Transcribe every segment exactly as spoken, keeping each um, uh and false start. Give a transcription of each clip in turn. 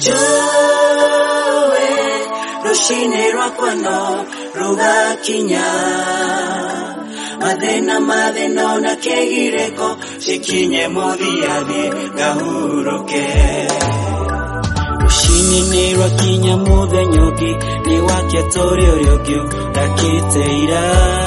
Nijoe rushine rwakwa no rugakinya Mathena matheno na kegireko shikinye muthiathie gahuruke Rushine ni rwakinya muthenya ungi ni wakia tori uria ungi ndakite ira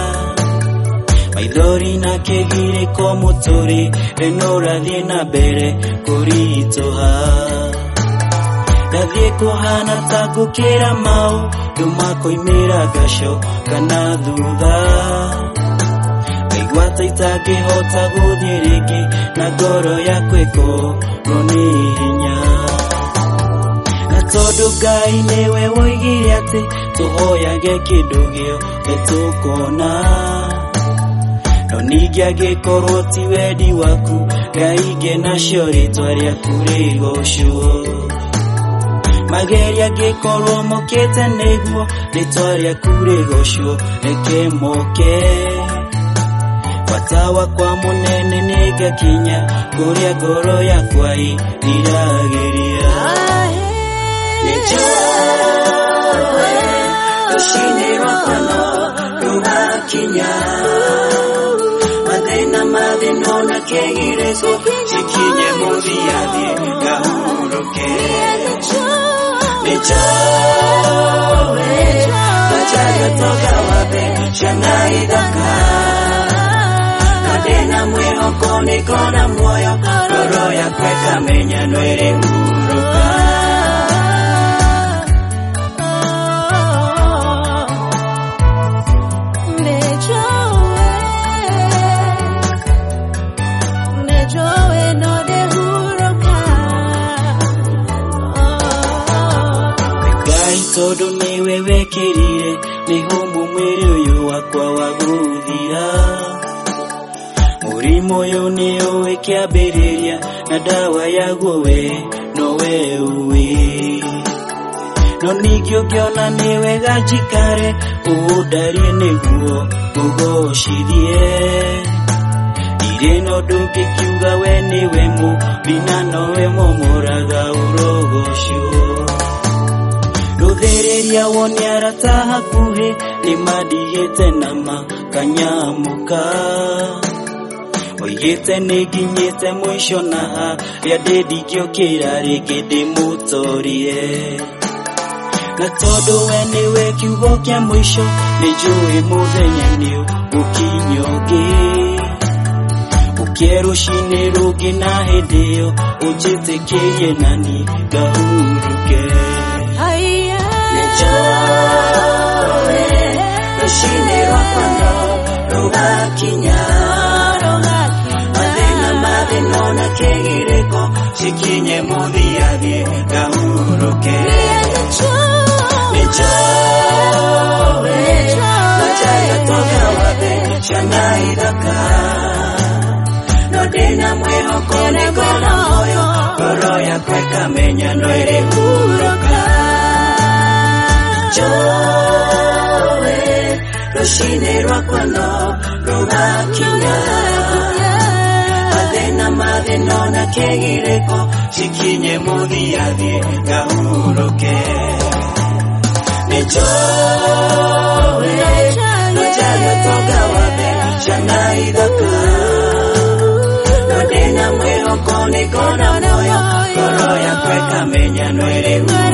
Maithori na kegireko muturi enorathie na mbere kuritoha Ndathie kuhana ta gukira mau ndumakoimira gaco kana thutha Ngaigua ta itangihota guthie ringi na ngoro yakwa ikorwo ni hinya Na tondu Ngai niwe woigire ati tuhoyage kindu giothe tukona No ningi angikorwo ti wendi waku Ngai ngenacio ritwa riaku rigocwo Mageria gikorwo mokete niguo ritwa riaku rigocwo reke moke Bata wakwa munene nigakinya kuria ngoro yakwa irageria Nijoe rushine rwakwa no rugakinya Mathena matheno na kegireko shikinye muthiathie gahuruke Nijoe Machaga toka wape Shana idaka Nadena mwihoko nikona moyo Koro ya kweka menya nwere huruka Nijoe no de huruka Tondu niwe wekirire mihumu mwiri uyu wakwa wa guthira Murimu uyu niyo ikiambiriria na dawa yaguo we nowe uwi No ningi ungiona niwe ganjikare uundarie niguo ugocithie Ire no ndungikiuga we niwe mubina nowe momoraga urogocio Ruthereria woni arata hakuhi nimadigite na makanyamuka Oigite niginyite mwisho na haria ndingiukira ringi ndimutorie Na tondu we niwe kiugo kia mwisho nijui muthenya ni ukinyongi Ukie rushine rungi na hindi iyo unjitikirie nani gahuruke Nijoe rushine rwakwa no rugakinya Mathena matheno na kegireko shikinye muthiathie gahuruke Nijoe Machaga toka wape Shana idaka No ndina mwihoko nikona moyo Koro yakwa ikamenya nwere huruka Nijoe rushine rwakwa no rugakinya Mathena matheno na kegireko shikinye muthiathie gahuruke Nijoe Machaga toka wape Shana idaka No ndina mwihoko nikona moyo Koro yakwa ikamenya nwere huruka